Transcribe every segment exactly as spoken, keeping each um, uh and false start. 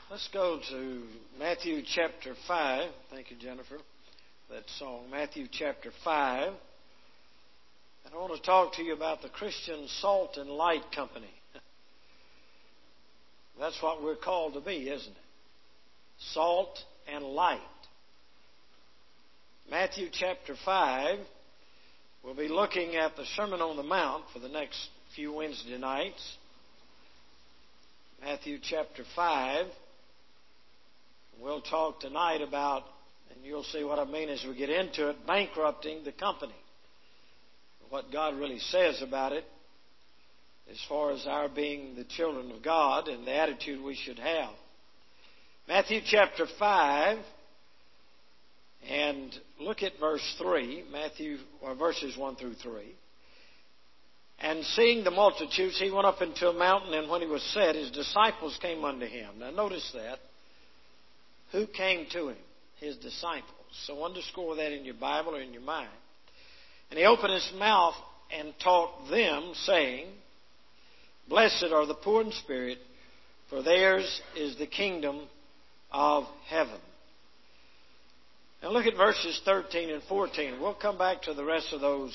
Let's go to Matthew chapter five. Thank you, Jennifer, that song. Matthew chapter five. And I want to talk to you about the Christian Salt and Light Company. That's what we're called to be, isn't it? Salt and light. Matthew chapter five. We'll be looking at the Sermon on the Mount for the next few Wednesday nights. Matthew chapter five. We'll talk tonight about, and you'll see what I mean as we get into it, bankrupting the company. What God really says about it as far as our being the children of God and the attitude we should have. Matthew chapter five, and look at verse three, Matthew, or verses one through three. And seeing the multitudes, he went up into a mountain, and when he was set, his disciples came unto him. Now notice that. Who came to him? His disciples. So underscore that in your Bible or in your mind. And he opened his mouth and taught them, saying, Blessed are the poor in spirit, for theirs is the kingdom of heaven. Now look at verses thirteen and fourteen. We'll come back to the rest of those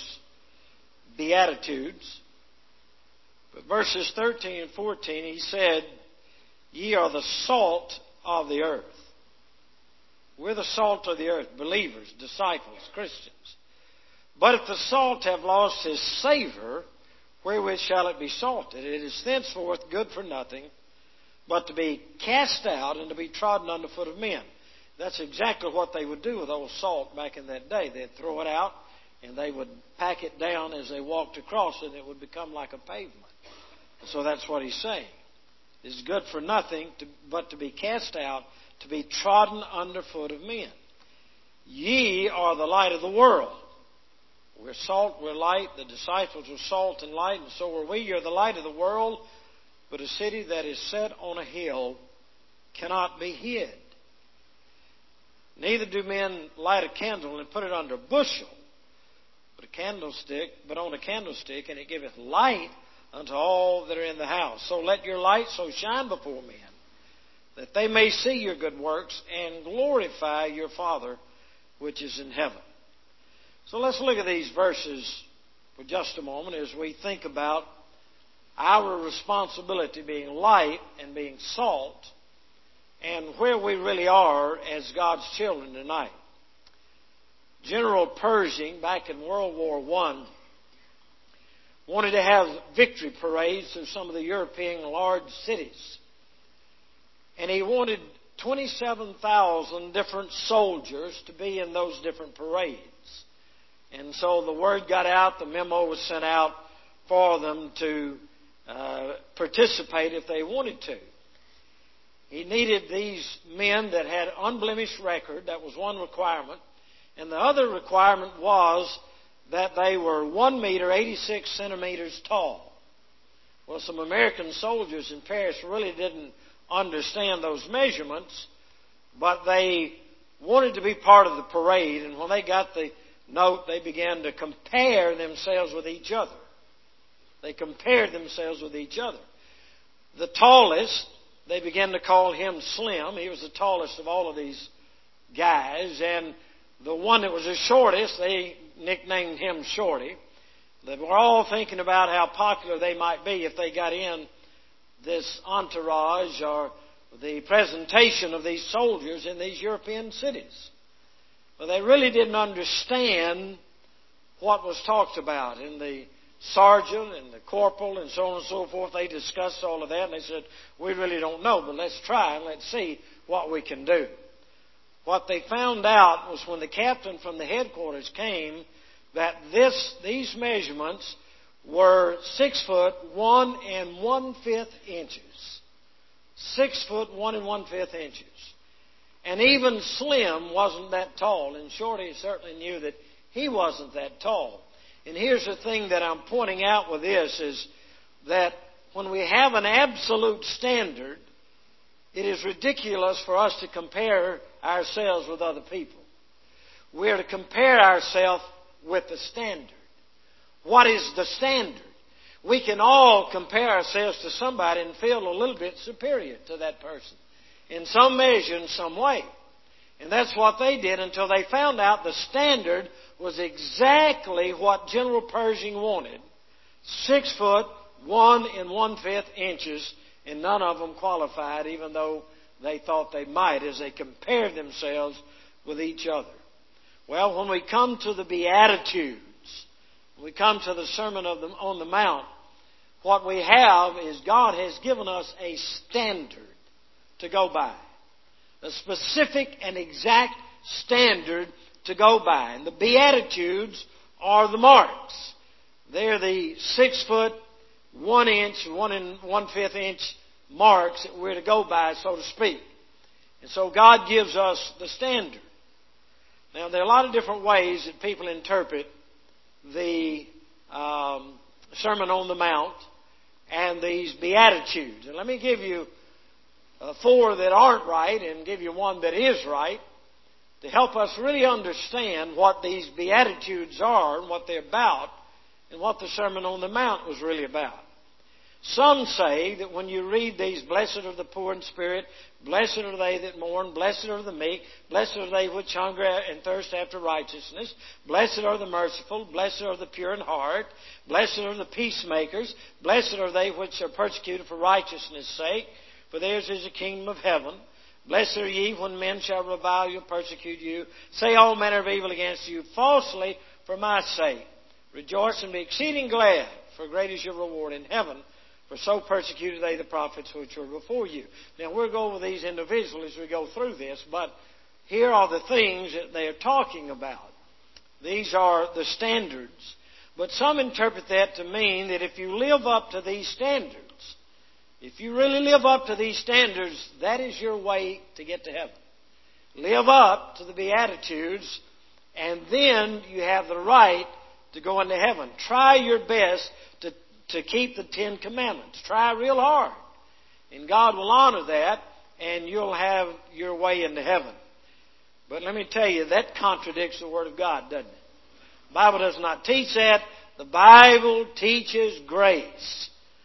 Beatitudes. But verses thirteen and fourteen, he said, Ye are the salt of the earth. We're the salt of the earth, believers, disciples, Christians. But if the salt have lost his savor, wherewith shall it be salted? It is thenceforth good for nothing, but to be cast out and to be trodden under foot of men. That's exactly what they would do with old salt back in that day. They'd throw it out, and they would pack it down as they walked across it, and it would become like a pavement. So that's what he's saying. It's good for nothing, to, but to be cast out, to be trodden under foot of men. Ye are the light of the world. We're salt, we're light. The disciples were salt and light, and so are we. You're the light of the world, but a city that is set on a hill cannot be hid. Neither do men light a candle and put it under a bushel, but a candlestick, but on a candlestick, and it giveth light unto all that are in the house. So let your light so shine before men, that they may see your good works and glorify your Father which is in heaven. So let's look at these verses for just a moment as we think about our responsibility being light and being salt and where we really are as God's children tonight. General Pershing, back in World War One, wanted to have victory parades through some of the European large cities. And he wanted twenty-seven thousand different soldiers to be in those different parades. And so the word got out, the memo was sent out for them to uh, participate if they wanted to. He needed these men that had unblemished record. That was one requirement. And the other requirement was that they were one meter, eighty-six centimeters tall. Well, some American soldiers in Paris really didn't understand those measurements, but they wanted to be part of the parade. And when they got the note, they began to compare themselves with each other. They compared themselves with each other. The tallest, they began to call him Slim. He was the tallest of all of these guys. And the one that was the shortest, they nicknamed him Shorty. They were all thinking about how popular they might be if they got in this entourage or the presentation of these soldiers in these European cities. But they really didn't understand what was talked about. And the sergeant and the corporal and so on and so forth, they discussed all of that, and they said, we really don't know, but let's try and let's see what we can do. What they found out was when the captain from the headquarters came, that this these measurements were six foot one and one fifth inches. Six foot one and one fifth inches. And even Slim wasn't that tall, and Shorty certainly knew that he wasn't that tall. And here's the thing that I'm pointing out with this is that when we have an absolute standard, it is ridiculous for us to compare ourselves with other people. We're to compare ourselves with the standard. What is the standard? We can all compare ourselves to somebody and feel a little bit superior to that person. in some measure, in some way. And that's what they did until they found out the standard was exactly what General Pershing wanted. Six foot, one and one-fifth inches, and none of them qualified, even though they thought they might as they compared themselves with each other. Well, when we come to the Beatitudes, when we come to the Sermon of the, on the Mount, what we have is God has given us a standard to go by. A specific and exact standard to go by. And the Beatitudes are the marks. They're the six foot, one inch, one and one-fifth inch marks that we're to go by, so to speak. And so God gives us the standard. Now, there are a lot of different ways that people interpret the um, Sermon on the Mount and these Beatitudes. And let me give you uh, four that aren't right and give you one that is right to help us really understand what these Beatitudes are and what they're about and what the Sermon on the Mount was really about. Some say that when you read these, blessed are the poor in spirit, blessed are they that mourn, blessed are the meek, blessed are they which hunger and thirst after righteousness, blessed are the merciful, blessed are the pure in heart, blessed are the peacemakers, blessed are they which are persecuted for righteousness' sake, for theirs is the kingdom of heaven. Blessed are ye when men shall revile you, persecute you, say all manner of evil against you falsely for my sake. Rejoice and be exceeding glad, for great is your reward in heaven. For so persecuted they the prophets which were before you. Now, we'll go over these individually as we go through this, but here are the things that they are talking about. These are the standards. But some interpret that to mean that if you live up to these standards, if you really live up to these standards, that is your way to get to heaven. Live up to the Beatitudes, and then you have the right to go into heaven. Try your best to to keep the Ten Commandments. Try real hard. And God will honor that, and you'll have your way into heaven. But let me tell you, that contradicts the Word of God, doesn't it? The Bible does not teach that. The Bible teaches grace.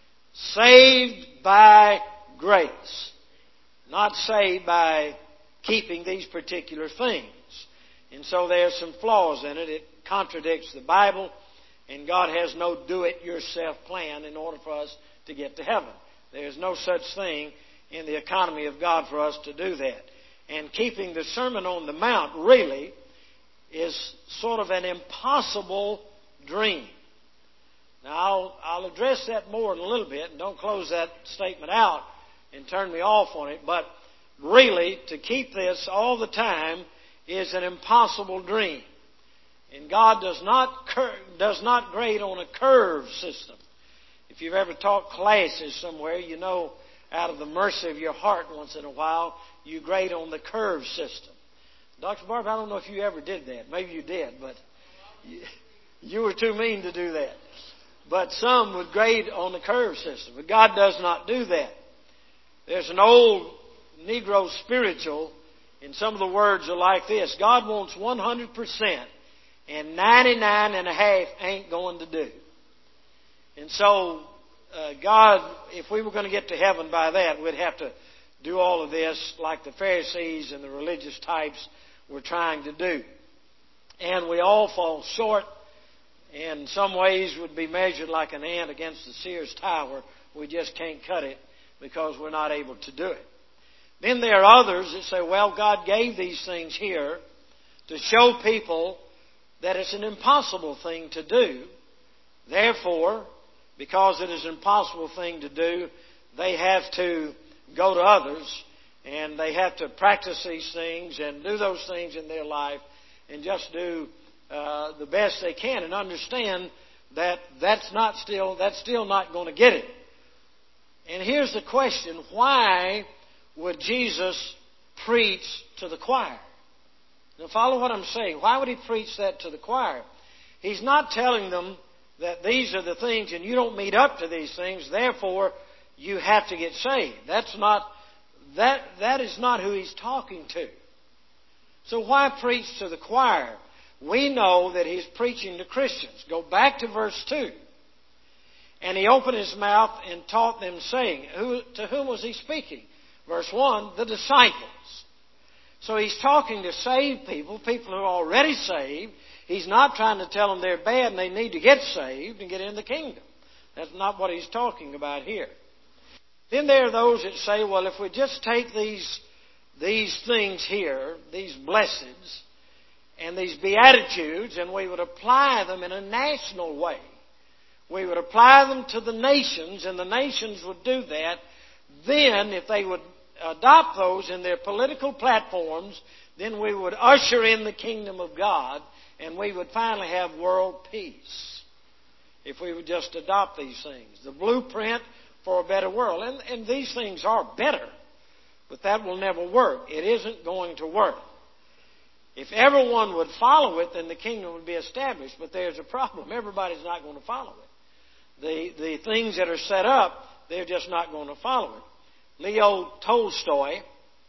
Saved by grace. Not saved by keeping these particular things. And so there's some flaws in it. It contradicts the Bible. And God has no do-it-yourself plan in order for us to get to heaven. There's no such thing in the economy of God for us to do that. And keeping the Sermon on the Mount really is sort of an impossible dream. Now, I'll, I'll address that more in a little bit, and don't close that statement out and turn me off on it. But really, to keep this all the time is an impossible dream. And God does not cur- does not grade on a curve system. If you've ever taught classes somewhere, you know out of the mercy of your heart once in a while, you grade on the curve system. Doctor Barb, I don't know if you ever did that. Maybe you did, but you, you were too mean to do that. But some would grade on the curve system. But God does not do that. There's an old Negro spiritual, and some of the words are like this. God wants one hundred percent. And ninety-nine and a half ain't going to do. And so, uh, God, if we were going to get to heaven by that, we'd have to do all of this like the Pharisees and the religious types were trying to do. And we all fall short. In some ways would be measured like an ant against the Sears Tower. We just can't cut it because we're not able to do it. Then there are others that say, well, God gave these things here to show people that it's an impossible thing to do. Therefore, because it is an impossible thing to do, they have to go to others and they have to practice these things and do those things in their life and just do uh, the best they can and understand that that's not still that's still not going to get it. And here's the question: why would Jesus preach to the choir? Now follow what I'm saying. Why would he preach that to the choir? He's not telling them that these are the things and you don't meet up to these things, therefore you have to get saved. That's not, that, that is not who he's talking to. So why preach to the choir? We know that he's preaching to Christians. Go back to verse two. And he opened his mouth and taught them, saying, who, to whom was he speaking? Verse one, the disciples. So he's talking to saved people, people who are already saved. He's not trying to tell them they're bad and they need to get saved and get in the kingdom. That's not what he's talking about here. Then there are those that say, well, if we just take these, these things here, these blessings, and these beatitudes, and we would apply them in a national way. We would apply them to the nations, and the nations would do that. Then, if they would adopt those in their political platforms, then we would usher in the kingdom of God, and we would finally have world peace. If we would just adopt these things. The blueprint for a better world. And, and these things are better, but that will never work. It isn't going to work. If everyone would follow it, then the kingdom would be established. But there's a problem. Everybody's not going to follow it. The, the things that are set up, they're just not going to follow it. Leo Tolstoy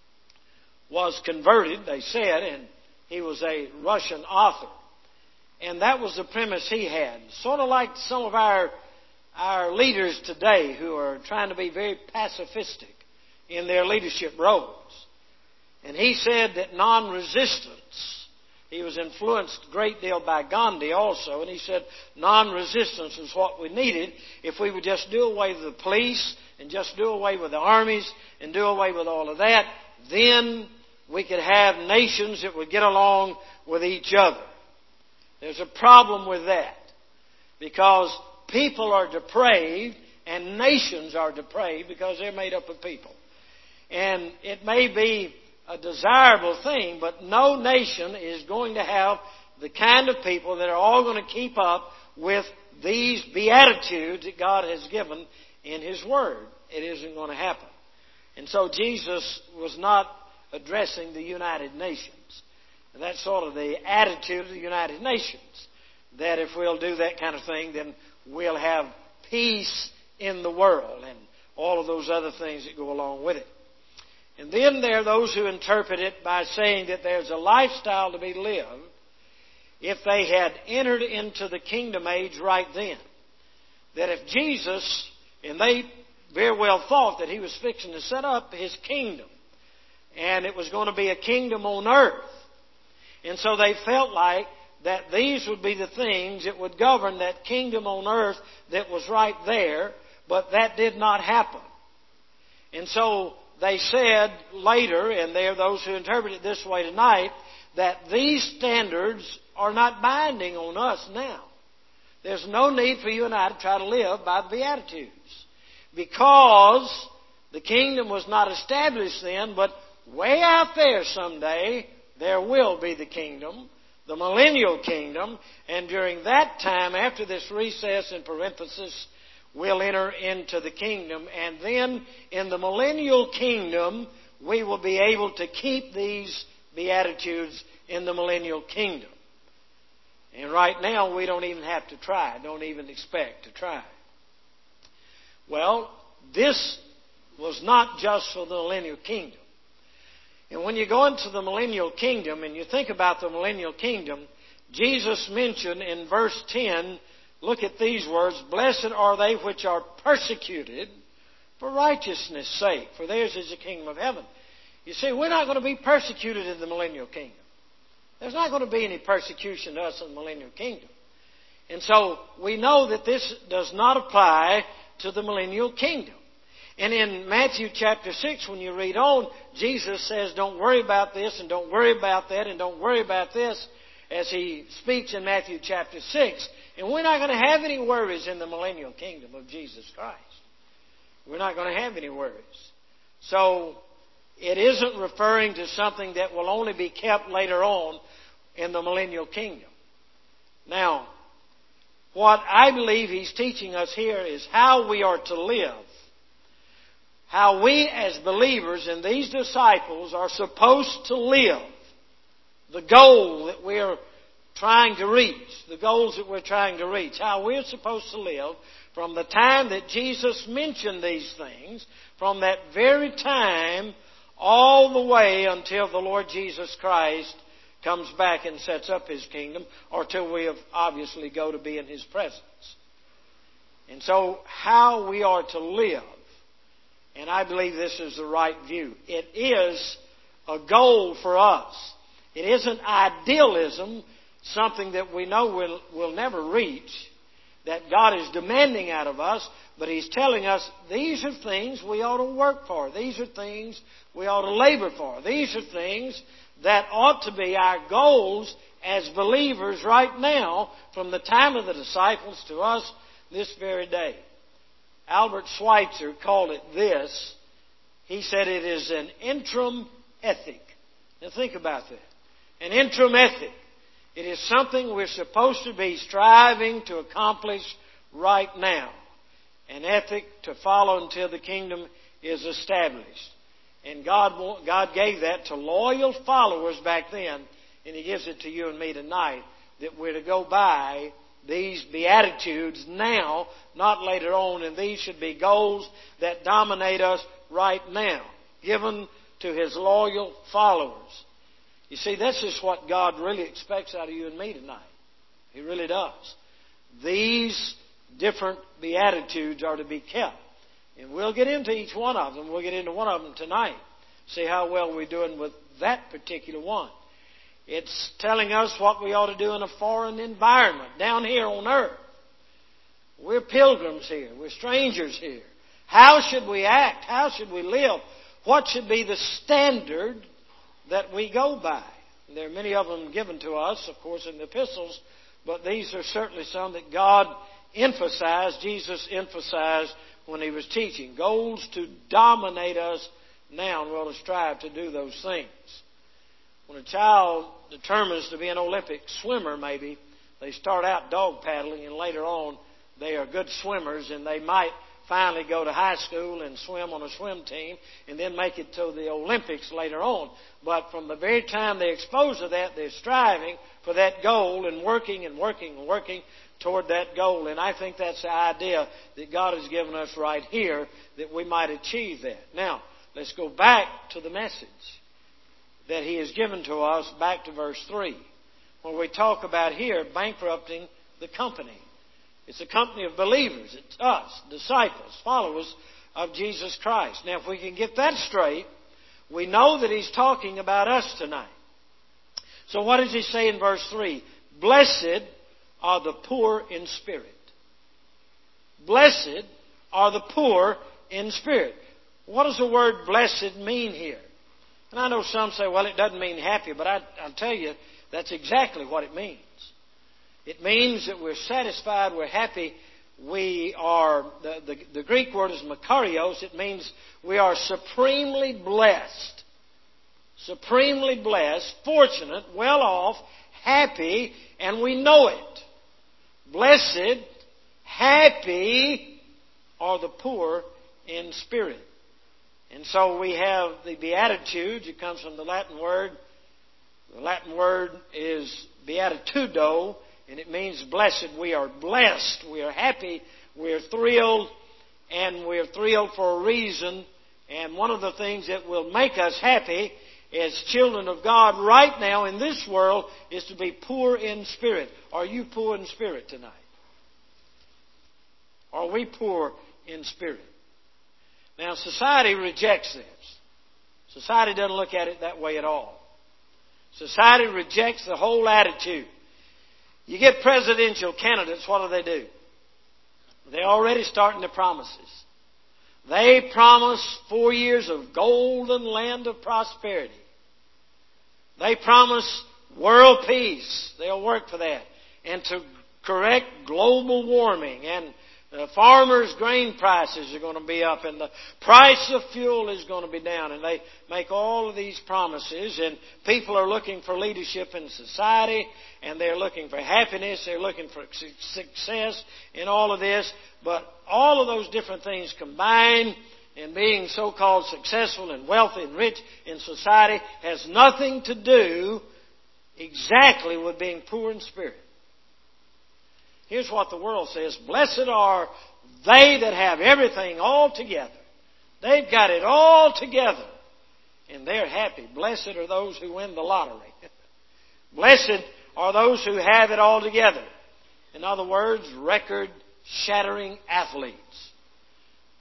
was converted, they said, and he was a Russian author. And that was the premise he had. Sort of like some of our, our leaders today who are trying to be very pacifistic in their leadership roles. And he said that non-resistance, he was influenced a great deal by Gandhi also, and he said non-resistance was what we needed if we would just do away with the police and just do away with the armies and do away with all of that, then we could have nations that would get along with each other. There's a problem with that because people are depraved and nations are depraved because they're made up of people. And it may be a desirable thing, but no nation is going to have the kind of people that are all going to keep up with these beatitudes that God has given in His Word. It isn't going to happen. And so Jesus was not addressing the United Nations. And that's sort of the attitude of the United Nations, that if we'll do that kind of thing, then we'll have peace in the world and all of those other things that go along with it. And then there are those who interpret it by saying that there's a lifestyle to be lived if they had entered into the kingdom age right then. That if Jesus, and they very well thought that He was fixing to set up His kingdom, and it was going to be a kingdom on earth. And so they felt like that these would be the things that would govern that kingdom on earth that was right there, but that did not happen. And so they said later, and there are those who interpret it this way tonight, that these standards are not binding on us now. There's no need for you and I to try to live by the Beatitudes. Because the kingdom was not established then, but way out there someday, there will be the kingdom, the millennial kingdom, and during that time, after this recess in parenthesis, we'll enter into the kingdom, and then in the millennial kingdom, we will be able to keep these beatitudes in the millennial kingdom. And right now, we don't even have to try, don't even expect to try. Well, this was not just for the millennial kingdom. And when you go into the millennial kingdom and you think about the millennial kingdom, Jesus mentioned in verse ten, look at these words, blessed are they which are persecuted for righteousness' sake, for theirs is the kingdom of heaven. You see, we're not going to be persecuted in the millennial kingdom. There's not going to be any persecution to us in the millennial kingdom. And so we know that this does not apply to the millennial kingdom. And in Matthew chapter six, when you read on, Jesus says, don't worry about this and don't worry about that and don't worry about this, as He speaks in Matthew chapter six. And we're not going to have any worries in the millennial kingdom of Jesus Christ. We're not going to have any worries. So it isn't referring to something that will only be kept later on in the millennial kingdom. Now, what I believe He's teaching us here is how we are to live. How we as believers and these disciples are supposed to live. The goal that we're trying to reach. The goals that we're trying to reach. How we're supposed to live from the time that Jesus mentioned these things, from that very time all the way until the Lord Jesus Christ comes back and sets up His kingdom, or till we have obviously go to be in His presence. And so how we are to live. And I believe this is the right view. It is a goal for us. It isn't idealism, something that we know we'll, we'll never reach, that God is demanding out of us, but He's telling us these are things we ought to work for. These are things we ought to labor for. These are things that ought to be our goals as believers right now, from the time of the disciples to us this very day. Albert Schweitzer called it this. He said it is an interim ethic. Now think about that. An interim ethic. It is something we're supposed to be striving to accomplish right now. An ethic to follow until the kingdom is established. And God, God gave that to loyal followers back then, and He gives it to you and me tonight, that we're to go by these Beatitudes now, not later on, and these should be goals that dominate us right now, given to His loyal followers. You see, this is what God really expects out of you and me tonight. He really does. These different Beatitudes are to be kept. And we'll get into each one of them. We'll get into one of them tonight. See how well we're doing with that particular one. It's telling us what we ought to do in a foreign environment, down here on earth. We're pilgrims here. We're strangers here. How should we act? How should we live? What should be the standard that we go by? There are many of them given to us, of course, in the epistles, but these are certainly some that God emphasized, Jesus emphasized when He was teaching. Goals to dominate us now, and we ought to strive to do those things. When a child determines to be an Olympic swimmer, maybe, they start out dog paddling, and later on they are good swimmers, and they might finally go to high school and swim on a swim team and then make it to the Olympics later on. But from the very time they're exposed to that, they're striving for that goal and working and working and working toward that goal. And I think that's the idea that God has given us right here, that we might achieve that. Now, let's go back to the message that He has given to us, back to verse three, where we talk about here bankrupting the company. It's a company of believers. It's us, disciples, followers of Jesus Christ. Now, if we can get that straight, we know that He's talking about us tonight. So what does He say in verse three? Blessed are the poor in spirit. Blessed are the poor in spirit. What does the word blessed mean here? And I know some say, well, it doesn't mean happy, but I, I'll tell you, that's exactly what it means. It means that we're satisfied, we're happy, we are, the, the, the Greek word is makarios. It means we are supremely blessed. Supremely blessed, fortunate, well off, happy, and we know it. Blessed, happy are the poor in spirit. And so we have the Beatitudes. It comes from the Latin word. The Latin word is beatitudo, and it means blessed. We are blessed. We are happy. We are thrilled, and we are thrilled for a reason. And one of the things that will make us happy as children of God right now in this world is to be poor in spirit. Are you poor in spirit tonight? Are we poor in spirit? Now, society rejects this. Society doesn't look at it that way at all. Society rejects the whole attitude. You get presidential candidates, what do they do? They're already starting their promises. They promise four years of golden land of prosperity. They promise world peace. They'll work for that. And to correct global warming. And the farmers' grain prices are going to be up, and the price of fuel is going to be down. And they make all of these promises, and people are looking for leadership in society, and they're looking for happiness, they're looking for success in all of this. But all of those different things combined, and being so-called successful and wealthy and rich in society, has nothing to do exactly with being poor in spirit. Here's what the world says. Blessed are they that have everything all together. They've got it all together. And they're happy. Blessed are those who win the lottery. Blessed are those who have it all together. In other words, record-shattering athletes.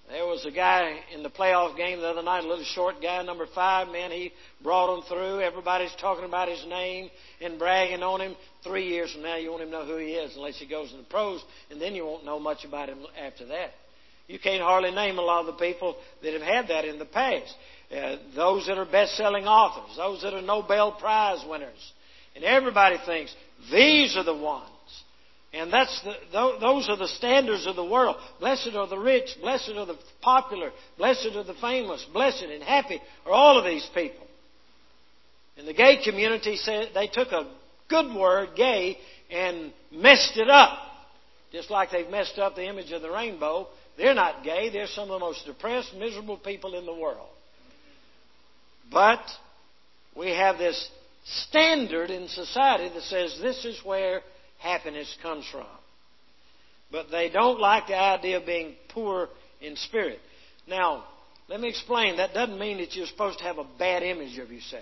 There was a guy in the playoff game the other night, a little short guy, number five, man, he brought them through. Everybody's talking about his name and bragging on him. Three years from now, you won't even know who he is unless he goes in the pros, and then you won't know much about him after that. You can't hardly name a lot of the people that have had that in the past. Uh, those that are best-selling authors, those that are Nobel Prize winners. And everybody thinks, these are the ones. And that's the, those are the standards of the world. Blessed are the rich, blessed are the popular, blessed are the famous, blessed and happy are all of these people. And the gay community said they took a good word, gay, and messed it up. Just like they've messed up the image of the rainbow. They're not gay. They're some of the most depressed, miserable people in the world. But we have this standard in society that says this is where happiness comes from. But they don't like the idea of being poor in spirit. Now, let me explain. That doesn't mean that you're supposed to have a bad image of yourself.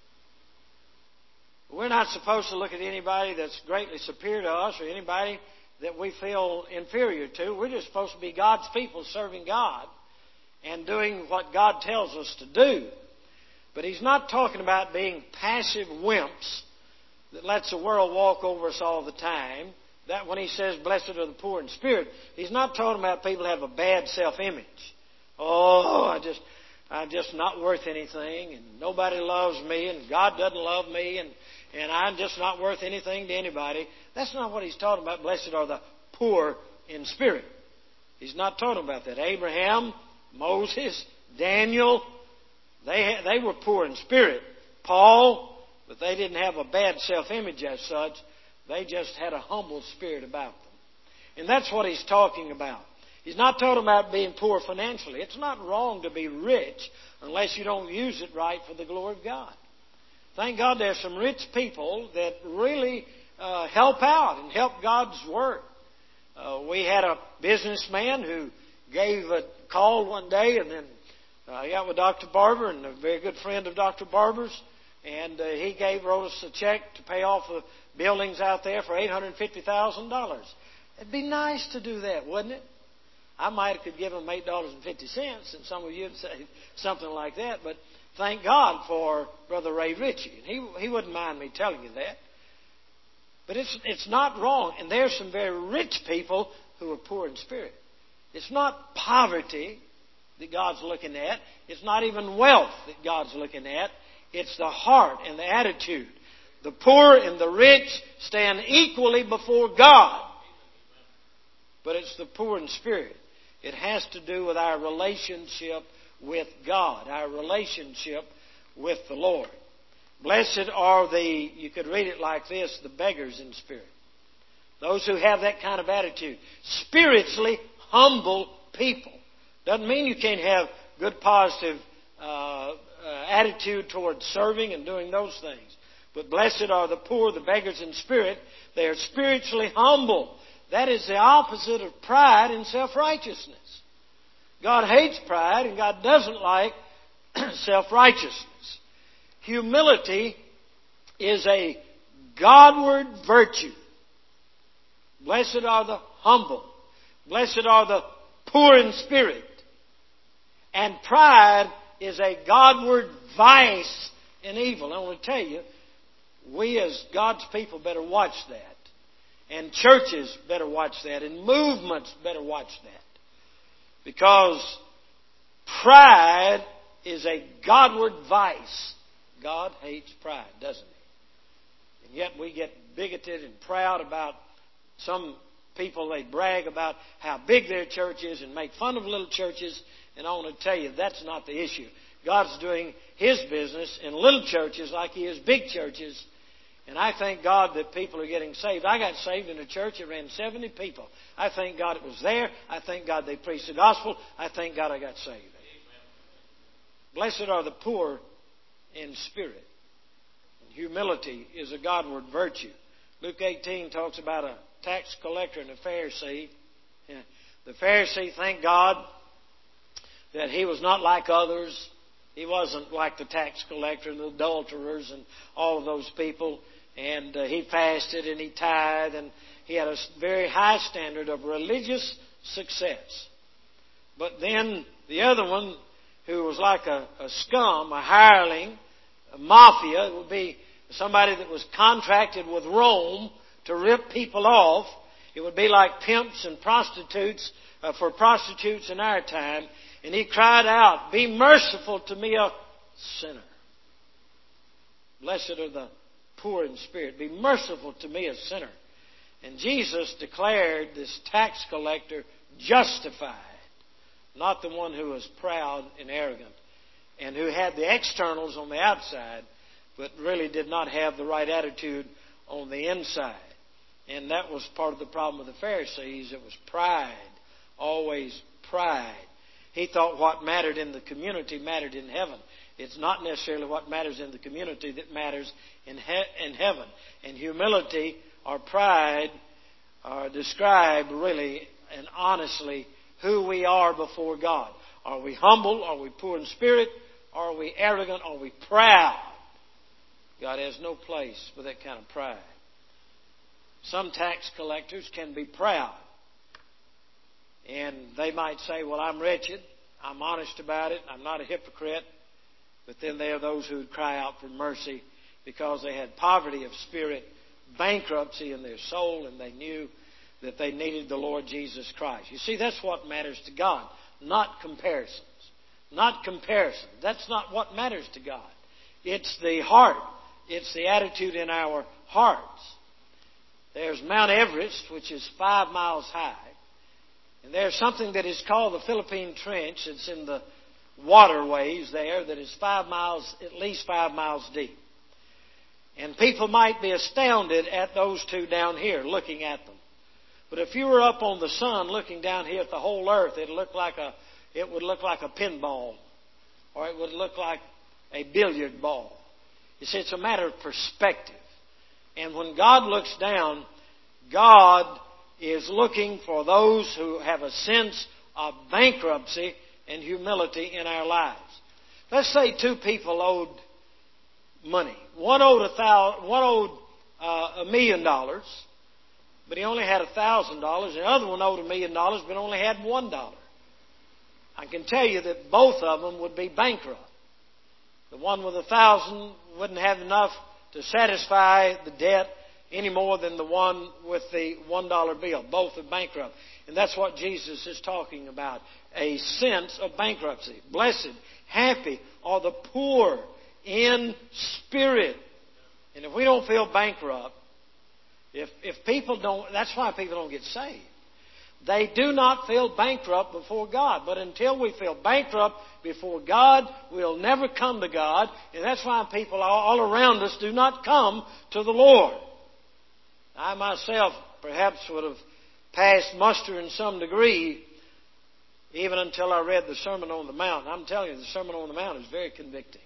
We're not supposed to look at anybody that's greatly superior to us or anybody that we feel inferior to. We're just supposed to be God's people serving God and doing what God tells us to do. But He's not talking about being passive wimps that lets the world walk over us all the time. That when He says, blessed are the poor in spirit, He's not talking about people who have a bad self-image. Oh, I just, I'm just not worth anything, and nobody loves me, and God doesn't love me, and, and I'm just not worth anything to anybody. That's not what He's talking about. Blessed are the poor in spirit. He's not talking about that. Abraham, Moses, Daniel, they, they were poor in spirit. Paul, but they didn't have a bad self-image as such. They just had a humble spirit about them. And that's what He's talking about. He's not talking about being poor financially. It's not wrong to be rich unless you don't use it right for the glory of God. Thank God there's some rich people that really uh, help out and help God's work. Uh, we had a businessman who gave a call one day, and then uh, he got with Doctor Barber, and a very good friend of Doctor Barber's, and uh, he gave wrote us a check to pay off the buildings out there for eight hundred fifty thousand dollars. It'd be nice to do that, wouldn't it? I might could give him eight dollars and fifty cents, and some of you would say something like that. But thank God for Brother Ray Ritchie. And he, he wouldn't mind me telling you that. But it's, it's not wrong. And there's some very rich people who are poor in spirit. It's not poverty that God's looking at. It's not even wealth that God's looking at. It's the heart and the attitude. The poor and the rich stand equally before God. But it's the poor in spirit. It has to do with our relationship with God, our relationship with the Lord. Blessed are the, you could read it like this, the beggars in spirit. Those who have that kind of attitude. Spiritually humble people. Doesn't mean you can't have good positive uh, uh, attitude towards serving and doing those things. But blessed are the poor, the beggars in spirit. They are spiritually humble. That is the opposite of pride and self-righteousness. God hates pride and God doesn't like self-righteousness. Humility is a Godward virtue. Blessed are the humble. Blessed are the poor in spirit. And pride is a Godward vice and evil. I want to tell you, we as God's people better watch that. And churches better watch that. And movements better watch that. Because pride is a Godward vice. God hates pride, doesn't He? And yet we get bigoted and proud about some people. They brag about how big their church is and make fun of little churches. And I want to tell you, that's not the issue. God's doing His business in little churches like He is big churches. And I thank God that people are getting saved. I got saved in a church that ran seventy people. I thank God it was there. I thank God they preached the gospel. I thank God I got saved. Amen. Blessed are the poor in spirit. And humility is a Godward virtue. Luke eighteen talks about a tax collector and a Pharisee. The Pharisee, thank God that he was not like others. He wasn't like the tax collector and the adulterers and all of those people. And uh, he fasted and he tithed and he had a very high standard of religious success. But then the other one, who was like a, a scum, a hireling, a mafia, it would be somebody that was contracted with Rome to rip people off. It would be like pimps and prostitutes, uh, for prostitutes in our time. And he cried out, "Be merciful to me, a sinner." Blessed are the poor in spirit. Be merciful to me, a sinner. And Jesus declared this tax collector justified, not the one who was proud and arrogant and who had the externals on the outside, but really did not have the right attitude on the inside. And that was part of the problem with the Pharisees. It was pride, always pride. He thought what mattered in the community mattered in heaven. It's not necessarily what matters in the community that matters in he- in heaven. And humility or pride are described really and honestly who we are before God. Are we humble? Are we poor in spirit? Are we arrogant? Are we proud? God has no place for that kind of pride. Some tax collectors can be proud. And they might say, "Well, I'm wretched. I'm honest about it. I'm not a hypocrite." But then there are those who would cry out for mercy because they had poverty of spirit, bankruptcy in their soul, and they knew that they needed the Lord Jesus Christ. You see, that's what matters to God, not comparisons. Not comparison. That's not what matters to God. It's the heart. It's the attitude in our hearts. There's Mount Everest, which is five miles high. And there's something that is called the Philippine Trench. It's in the waterways there that is five miles, at least five miles deep. And people might be astounded at those two down here looking at them. But if you were up on the sun looking down here at the whole earth, it'd look like a, it would look like a pinball, or it would look like a billiard ball. You see, it's a matter of perspective. And when God looks down, God is looking for those who have a sense of bankruptcy and humility in our lives. Let's say two people owed money. One owed a thousand, one owed uh, a million dollars, but he only had a thousand dollars. The other one owed a million dollars, but only had one dollar. I can tell you that both of them would be bankrupt. The one with a thousand wouldn't have enough to satisfy the debt any more than the one with the one dollar bill. Both are bankrupt. And that's what Jesus is talking about. A sense of bankruptcy. Blessed, happy are the poor in spirit. And if we don't feel bankrupt, if, if people don't, that's why people don't get saved. They do not feel bankrupt before God. But until we feel bankrupt before God, we'll never come to God. And that's why people all around us do not come to the Lord. I myself perhaps would have passed muster in some degree even until I read the Sermon on the Mount. I'm telling you, the Sermon on the Mount is very convicting.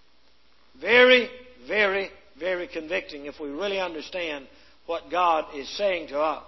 Very, very, very convicting if we really understand what God is saying to us.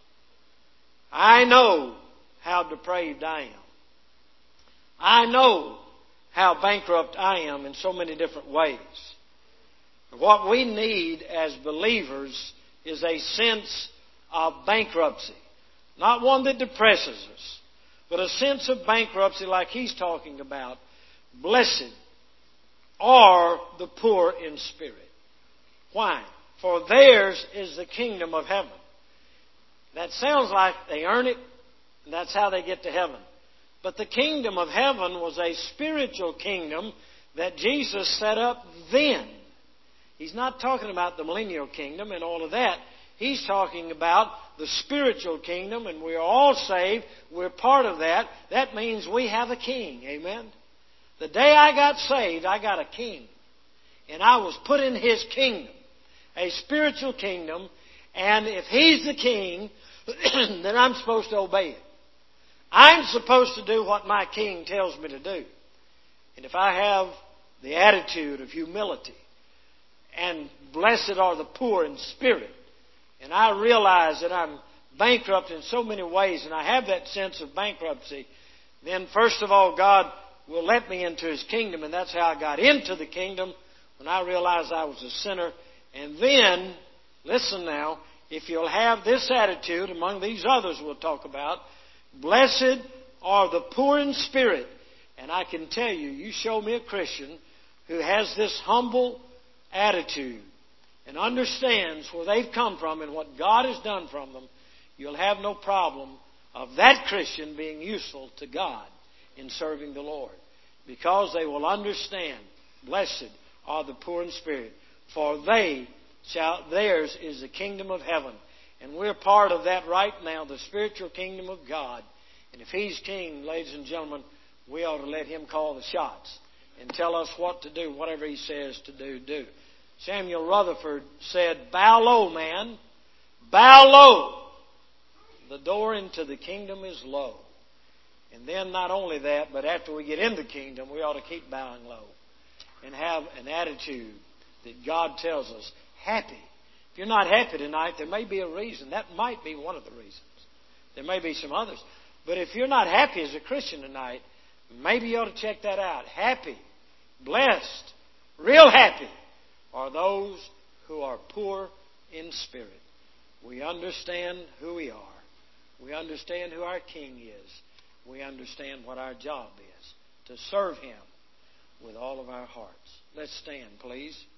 I know how depraved I am. I know how bankrupt I am in so many different ways. What we need as believers is a sense of bankruptcy. Not one that depresses us, but a sense of bankruptcy like he's talking about. Blessed are the poor in spirit. Why? For theirs is the kingdom of heaven. That sounds like they earn it, and that's how they get to heaven. But the kingdom of heaven was a spiritual kingdom that Jesus set up then. He's not talking about the millennial kingdom and all of that. He's talking about the spiritual kingdom, and we're all saved. We're part of that. That means we have a king. Amen? The day I got saved, I got a king. And I was put in his kingdom, a spiritual kingdom. And if he's the king, then I'm supposed to obey it. I'm supposed to do what my king tells me to do. And if I have the attitude of humility, and blessed are the poor in spirit, and I realize that I'm bankrupt in so many ways, and I have that sense of bankruptcy, then first of all, God will let me into his kingdom, and that's how I got into the kingdom, when I realized I was a sinner. And then, listen now, if you'll have this attitude among these others we'll talk about, blessed are the poor in spirit. And I can tell you, you show me a Christian who has this humble attitude and understands where they've come from and what God has done from them, you'll have no problem of that Christian being useful to God in serving the Lord. Because they will understand, blessed are the poor in spirit, for they shall, theirs is the kingdom of heaven. And we're part of that right now, the spiritual kingdom of God. And if He's king, ladies and gentlemen, we ought to let Him call the shots and tell us what to do, whatever He says to do, do. Samuel Rutherford said, bow low, man. Bow low. The door into the kingdom is low. And then not only that, but after we get in the kingdom, we ought to keep bowing low and have an attitude that God tells us, happy. If you're not happy tonight, there may be a reason. That might be one of the reasons. There may be some others. But if you're not happy as a Christian tonight, maybe you ought to check that out. Happy, blessed, real happy are those who are poor in spirit. We understand who we are. We understand who our King is. We understand what our job is, to serve Him with all of our hearts. Let's stand, please.